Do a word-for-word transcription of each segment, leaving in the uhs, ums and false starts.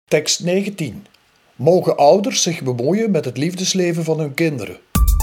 Tekst negentien. Mogen ouders zich bemoeien met het liefdesleven van hun kinderen?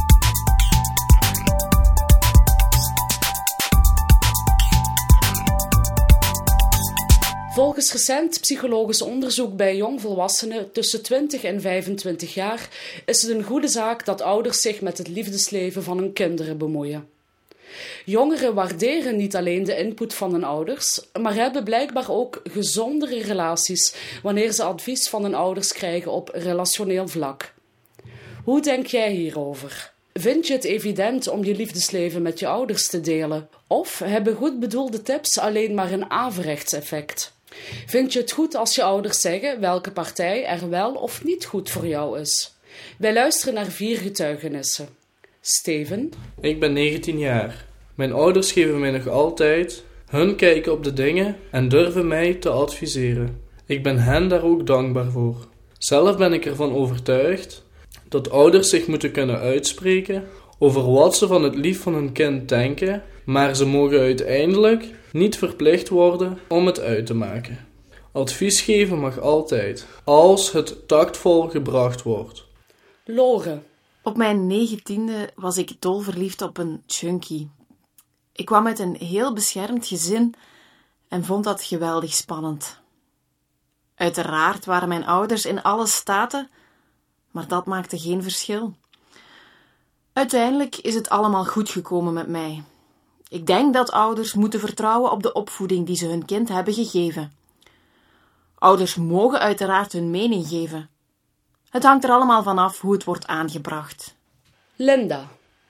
Volgens recent psychologisch onderzoek bij jongvolwassenen tussen twintig en vijfentwintig jaar is het een goede zaak dat ouders zich met het liefdesleven van hun kinderen bemoeien. Jongeren waarderen niet alleen de input van hun ouders, maar hebben blijkbaar ook gezondere relaties wanneer ze advies van hun ouders krijgen op relationeel vlak. Hoe denk jij hierover? Vind je het evident om je liefdesleven met je ouders te delen? Of hebben goed bedoelde tips alleen maar een averechts effect? Vind je het goed als je ouders zeggen welke partij er wel of niet goed voor jou is? Wij luisteren naar vier getuigenissen. Steven? Ik ben negentien jaar. Mijn ouders geven mij nog altijd hun kijken op de dingen en durven mij te adviseren. Ik ben hen daar ook dankbaar voor. Zelf ben ik ervan overtuigd dat ouders zich moeten kunnen uitspreken over wat ze van het lief van hun kind denken, maar ze mogen uiteindelijk niet verplicht worden om het uit te maken. Advies geven mag altijd, als het tactvol gebracht wordt. Lore? Op mijn negentiende was ik dolverliefd op een junkie. Ik kwam uit een heel beschermd gezin en vond dat geweldig spannend. Uiteraard waren mijn ouders in alle staten, maar dat maakte geen verschil. Uiteindelijk is het allemaal goed gekomen met mij. Ik denk dat ouders moeten vertrouwen op de opvoeding die ze hun kind hebben gegeven. Ouders mogen uiteraard hun mening geven. Het hangt er allemaal vanaf hoe het wordt aangebracht. Linda?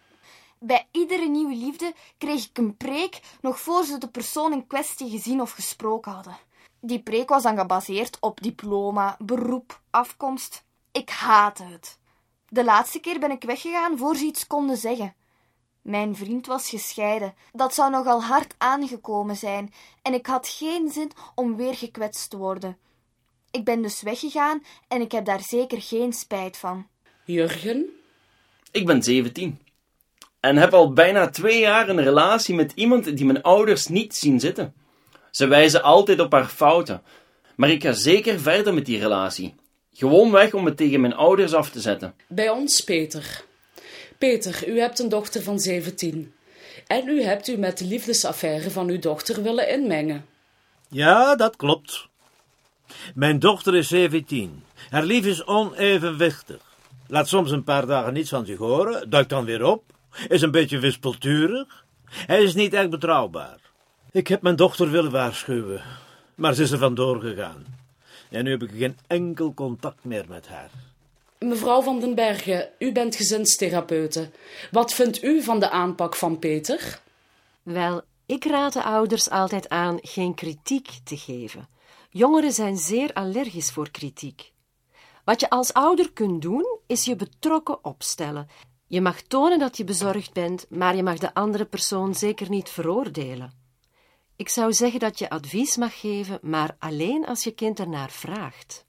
Bij iedere nieuwe liefde kreeg ik een preek nog voor ze de persoon in kwestie gezien of gesproken hadden. Die preek was dan gebaseerd op diploma, beroep, afkomst. Ik haatte het. De laatste keer ben ik weggegaan voor ze iets konden zeggen. Mijn vriend was gescheiden. Dat zou nogal hard aangekomen zijn en ik had geen zin om weer gekwetst te worden. Ik ben dus weggegaan en ik heb daar zeker geen spijt van. Jurgen? Ik ben zeventien en heb al bijna twee jaar een relatie met iemand die mijn ouders niet zien zitten. Ze wijzen altijd op haar fouten, maar ik ga zeker verder met die relatie. Gewoonweg om het tegen mijn ouders af te zetten. Bij ons Peter. Peter, u hebt een dochter van zeventien. En u hebt u met de liefdesaffaire van uw dochter willen inmengen. Ja, dat klopt. Mijn dochter is zeventien. Haar lief is onevenwichtig. Laat soms een paar dagen niets van zich horen, duikt dan weer op, is een beetje wispelturig. Hij is niet echt betrouwbaar. Ik heb mijn dochter willen waarschuwen, maar ze is er vandoor gegaan. En nu heb ik geen enkel contact meer met haar. Mevrouw van den Bergen, u bent gezinstherapeute. Wat vindt u van de aanpak van Peter? Wel, ik raad de ouders altijd aan geen kritiek te geven. Jongeren zijn zeer allergisch voor kritiek. Wat je als ouder kunt doen, is je betrokken opstellen. Je mag tonen dat je bezorgd bent, maar je mag de andere persoon zeker niet veroordelen. Ik zou zeggen dat je advies mag geven, maar alleen als je kind ernaar vraagt.